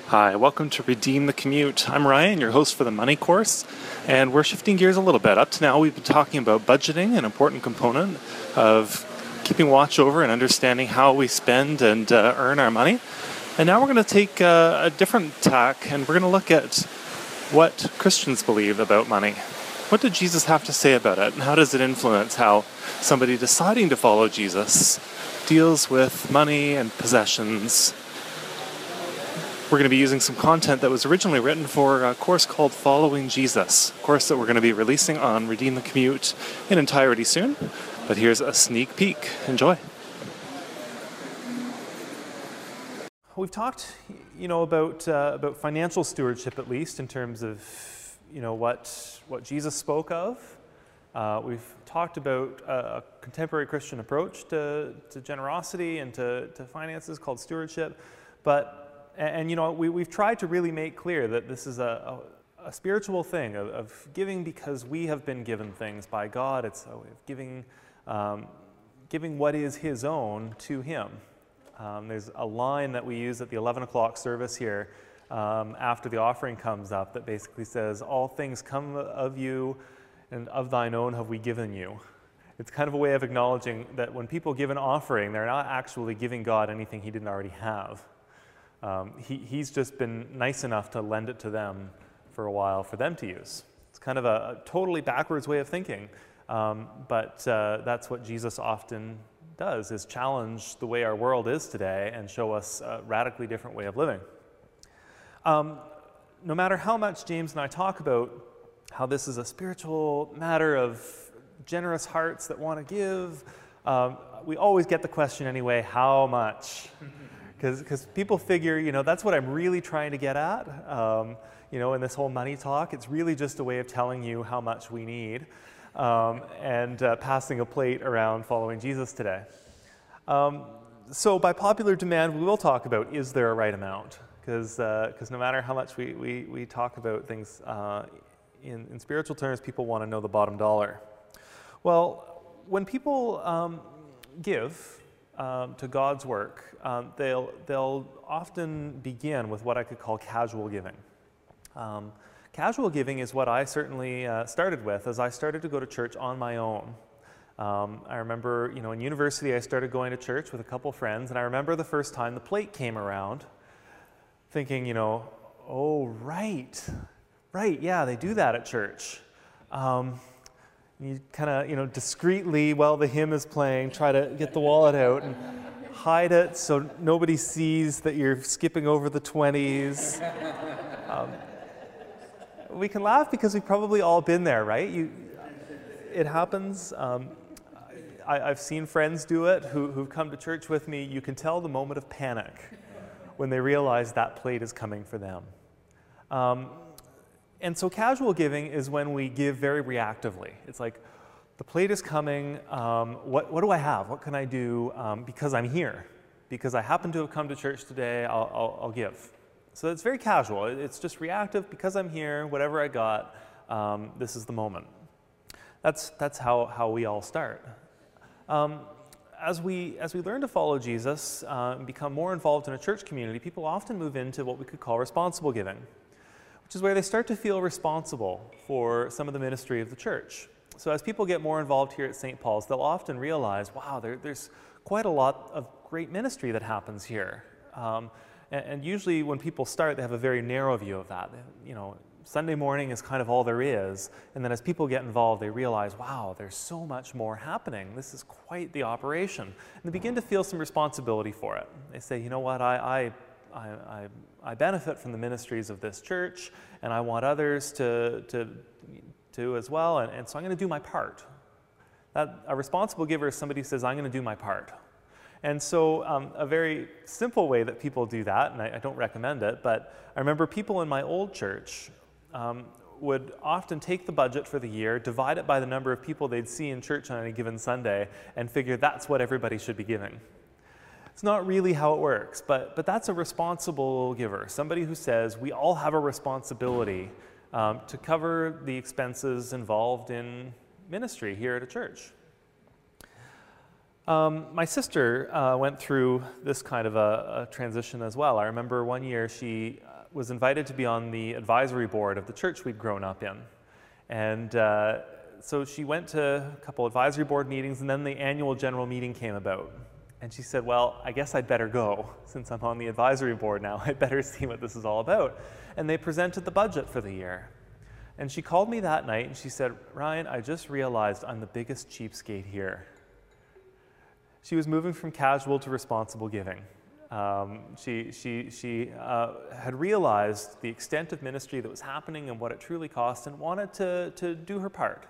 Hi, welcome to Redeem the Commute. I'm Ryan, your host for the Money Course, and we're shifting gears a little bit. Up to now, we've been talking about budgeting, an important component of keeping watch over and understanding how we spend and earn our money. And now we're going to take a different tack, and we're going to look at what Christians believe about money. What did Jesus have to say about it, and how does it influence how somebody deciding to follow Jesus deals with money and possessions? We're going to be using some content that was originally written for a course called Following Jesus, a course that we're going to be releasing on Redeem the Commute in entirety soon. But here's a sneak peek. Enjoy. We've talked, about financial stewardship, at least in terms of, what Jesus spoke of. We've talked about a contemporary Christian approach to generosity and to finances called stewardship, we've tried to really make clear that this is a spiritual thing of giving because we have been given things by God. It's a way of giving what is His own to Him. There's a line that we use at the 11 o'clock service here after the offering comes up that basically says, "All things come of you, and of thine own have we given you." It's kind of a way of acknowledging that when people give an offering, they're not actually giving God anything He didn't already have. He's just been nice enough to lend it to them for a while for them to use. It's kind of a totally backwards way of thinking, but that's what Jesus often does, is challenge the way our world is today and show us a radically different way of living. No matter how much James and I talk about how this is a spiritual matter of generous hearts that want to give, we always get the question anyway, how much? Because people figure, that's what I'm really trying to get at. In this whole money talk, it's really just a way of telling you how much we need and passing a plate around following Jesus today. So by popular demand, we will talk about, is there a right amount? Because no matter how much we talk about things in spiritual terms, people want to know the bottom dollar. Well, when people give to God's work, they'll often begin with what I could call casual giving. Casual giving is what I certainly started with as I started to go to church on my own. I remember, in university I started going to church with a couple friends, and I remember the first time the plate came around thinking, oh, right, yeah, they do that at church. You kind of, discreetly, while the hymn is playing, try to get the wallet out and hide it so nobody sees that you're skipping over the 20s. We can laugh because we've probably all been there, right? It happens. I've seen friends do it who've come to church with me. You can tell the moment of panic when they realize that plate is coming for them. And so casual giving is when we give very reactively. It's like, the plate is coming, what do I have? What can I do because I'm here? Because I happen to have come to church today, I'll give. So it's very casual. It's just reactive. Because I'm here, whatever I got, this is the moment. That's how we all start. As we learn to follow Jesus and become more involved in a church community, people often move into what we could call responsible giving, which is where they start to feel responsible for some of the ministry of the church. So as people get more involved here at St. Paul's, they'll often realize, wow, there's quite a lot of great ministry that happens here. And usually when people start, they have a very narrow view of that. Sunday morning is kind of all there is. And then as people get involved, they realize, wow, there's so much more happening. This is quite the operation. And they begin to feel some responsibility for it. They say, you know what, I benefit from the ministries of this church, and I want others to as well, and so I'm going to do my part. A responsible giver is somebody who says, I'm going to do my part. And so a very simple way that people do that, and I don't recommend it, but I remember people in my old church would often take the budget for the year, divide it by the number of people they'd see in church on any given Sunday, and figure that's what everybody should be giving. It's not really how it works, but that's a responsible giver, somebody who says we all have a responsibility to cover the expenses involved in ministry here at a church. My sister went through this kind of a transition as well. I remember one year she was invited to be on the advisory board of the church we'd grown up in. And so she went to a couple advisory board meetings, and then the annual general meeting came about. And she said, well, I guess I'd better go. Since I'm on the advisory board now, I'd better see what this is all about. And they presented the budget for the year. And she called me that night and she said, Ryan, I just realized I'm the biggest cheapskate here. She was moving from casual to responsible giving. She had realized the extent of ministry that was happening and what it truly cost, and wanted to do her part.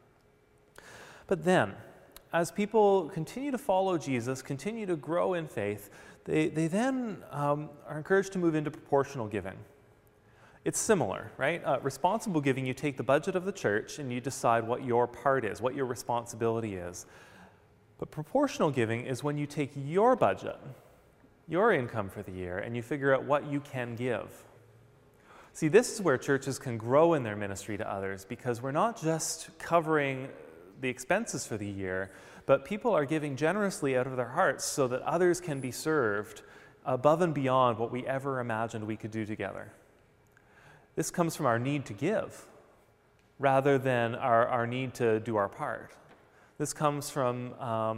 But then, as people continue to follow Jesus, continue to grow in faith, they then are encouraged to move into proportional giving. It's similar, right? Responsible giving, you take the budget of the church and you decide what your part is, what your responsibility is. But proportional giving is when you take your budget, your income for the year, and you figure out what you can give. See, this is where churches can grow in their ministry to others, because we're not just covering the expenses for the year, but people are giving generously out of their hearts so that others can be served above and beyond what we ever imagined we could do together. This comes from our need to give rather than our need to do our part. This comes from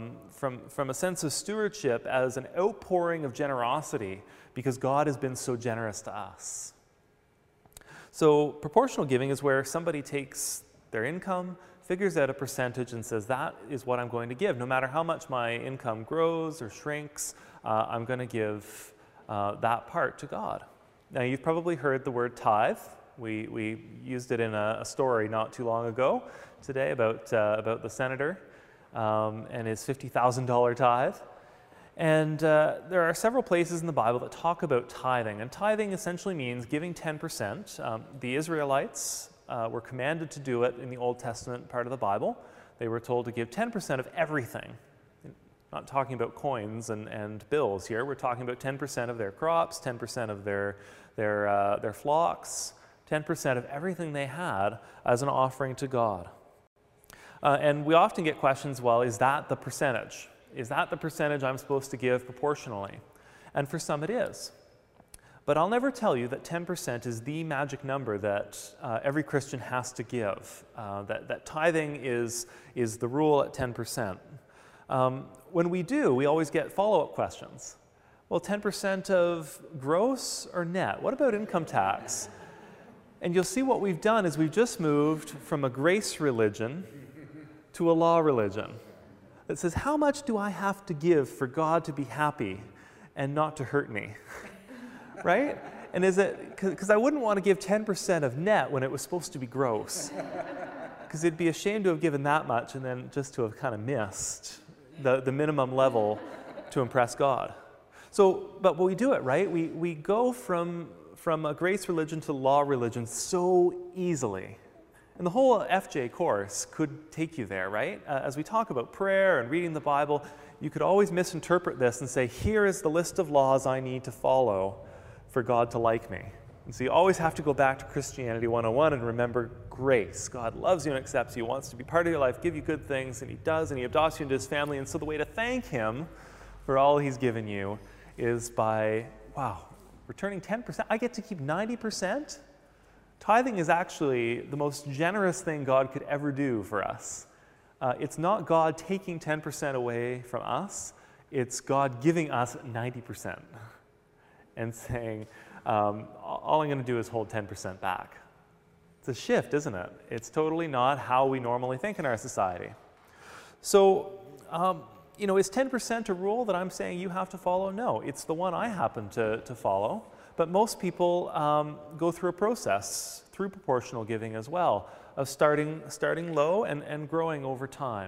a sense of stewardship as an outpouring of generosity because God has been so generous to us. So proportional giving is where somebody takes their income, figures out a percentage and says, that is what I'm going to give. No matter how much my income grows or shrinks, I'm going to give that part to God. Now, you've probably heard the word tithe. We used it in a story not too long ago today about the senator and his $50,000 tithe. And there are several places in the Bible that talk about tithing. And tithing essentially means giving 10%. The Israelites were commanded to do it in the Old Testament part of the Bible. They were told to give 10% of everything. Not talking about coins and bills here. We're talking about 10% of their crops, 10% of their flocks, 10% of everything they had as an offering to God. And we often get questions, well, is that the percentage? Is that the percentage I'm supposed to give proportionally? And for some it is. But I'll never tell you that 10% is the magic number that every Christian has to give, that tithing is the rule at 10%. When we do, we always get follow-up questions. Well, 10% of gross or net? What about income tax? And you'll see what we've done is we've just moved from a grace religion to a law religion that says, how much do I have to give for God to be happy and not to hurt me? Right? And is it, because I wouldn't want to give 10% of net when it was supposed to be gross. Because it'd be a shame to have given that much and then just to have kind of missed the minimum level to impress God. So, but we do it, right? We go from a grace religion to law religion so easily. And the whole FJ course could take you there, right? As we talk about prayer and reading the Bible, you could always misinterpret this and say, here is the list of laws I need to follow for God to like me. And so you always have to go back to Christianity 101 and remember grace. God loves you and accepts you, wants to be part of your life, give you good things, and he does, and he adopts you into his family. And so the way to thank him for all he's given you is by, wow, returning 10%. I get to keep 90%? Tithing is actually the most generous thing God could ever do for us. It's not God taking 10% away from us. It's God giving us 90% and saying, all I'm going to do is hold 10% back. It's a shift, isn't it? It's totally not how we normally think in our society. So, is 10% a rule that I'm saying you have to follow? No, it's the one I happen to follow. But most people go through a process, through proportional giving as well, of starting low and growing over time.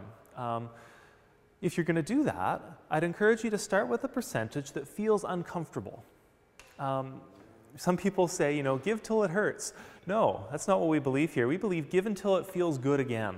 If you're going to do that, I'd encourage you to start with a percentage that feels uncomfortable. Some people say, give till it hurts. No, that's not what we believe here. We believe give until it feels good again.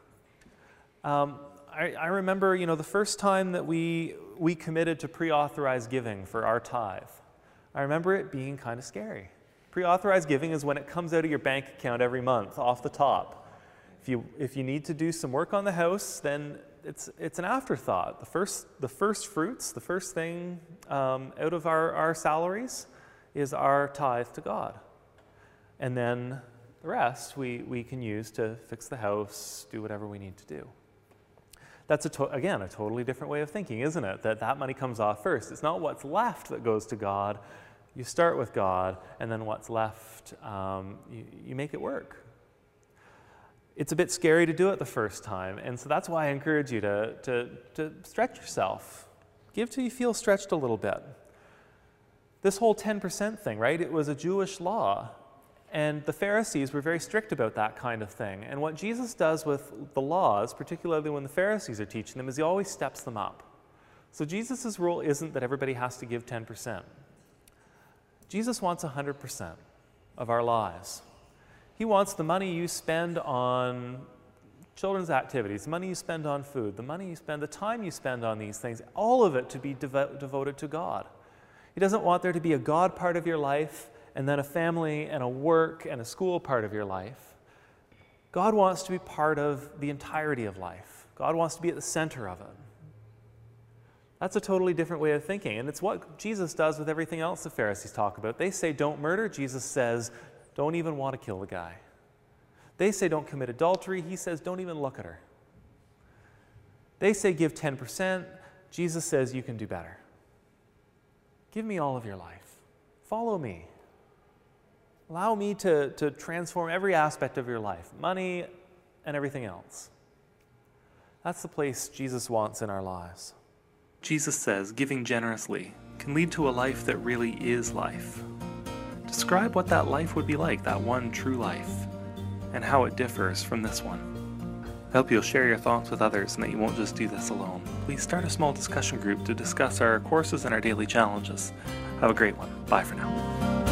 I remember, the first time that we committed to pre-authorized giving for our tithe. I remember it being kind of scary. Pre-authorized giving is when it comes out of your bank account every month, off the top. If you need to do some work on the house, then it's an afterthought. The first fruits, the first thing out of our salaries is our tithe to God. And then the rest we can use to fix the house, do whatever we need to do. That's, again, a totally different way of thinking, isn't it? That money comes off first. It's not what's left that goes to God. You start with God, and then what's left, you make it work. It's a bit scary to do it the first time, and so that's why I encourage you to stretch yourself. Give till you feel stretched a little bit. This whole 10% thing, right? It was a Jewish law, and the Pharisees were very strict about that kind of thing. And what Jesus does with the laws, particularly when the Pharisees are teaching them, is he always steps them up. So Jesus' rule isn't that everybody has to give 10%. Jesus wants 100% of our lives. He wants the money you spend on children's activities, the money you spend on food, the money you spend, the time you spend on these things, all of it to be devoted to God. He doesn't want there to be a God part of your life and then a family and a work and a school part of your life. God wants to be part of the entirety of life. God wants to be at the center of it. That's a totally different way of thinking, and it's what Jesus does with everything else the Pharisees talk about. They say don't murder. Jesus says don't even want to kill the guy. They say don't commit adultery. He says don't even look at her. They say give 10%. Jesus says you can do better. Give me all of your life. Follow me. Allow me to transform every aspect of your life, money and everything else. That's the place Jesus wants in our lives. Jesus says giving generously can lead to a life that really is life. Describe what that life would be like, that one true life, and how it differs from this one. I hope you'll share your thoughts with others and that you won't just do this alone. Please start a small discussion group to discuss our courses and our daily challenges. Have a great one. Bye for now.